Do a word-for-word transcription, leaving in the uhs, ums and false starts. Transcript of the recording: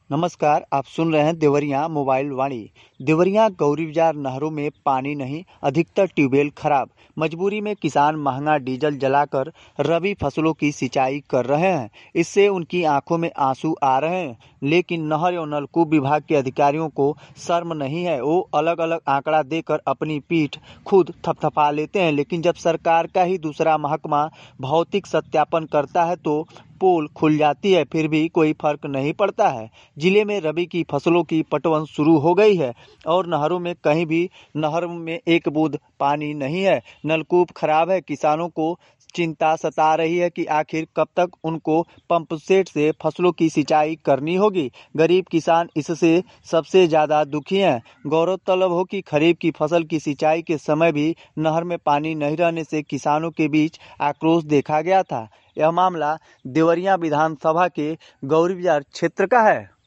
नमस्कार, आप सुन रहे हैं देवरिया मोबाइल वाणी। देवरिया गौरी बाजार नहरों में पानी नहीं, अधिकतर ट्यूबवेल खराब। मजबूरी में किसान महंगा डीजल जलाकर रबी फसलों की सिंचाई कर रहे हैं। इससे उनकी आंखों में आंसू आ रहे हैं, लेकिन नहर एवं नलकूप विभाग के अधिकारियों को शर्म नहीं है। वो अलग अलग आंकड़ा देकर अपनी पीठ खुद थपथपा लेते हैं, लेकिन जब सरकार का ही दूसरा महकमा भौतिक सत्यापन करता है तो पोल खुल जाती है, फिर भी कोई फर्क नहीं पड़ता है। जिले में रबी की फसलों की पटवन शुरू हो गई है और नहरों में कहीं भी नहर में एक बूंद पानी नहीं है। नलकूप खराब है। किसानों को चिंता सता रही है कि आखिर कब तक उनको पंप सेट से फसलों की सिंचाई करनी होगी। गरीब किसान इससे सबसे ज्यादा दुखी हैं। गौरतलब हो कि खरीफ की फसल की सिंचाई के समय भी नहर में पानी नहीं रहने से किसानों के बीच आक्रोश देखा गया था। यह मामला देवरिया विधानसभा के गौरी बाजार क्षेत्र का है।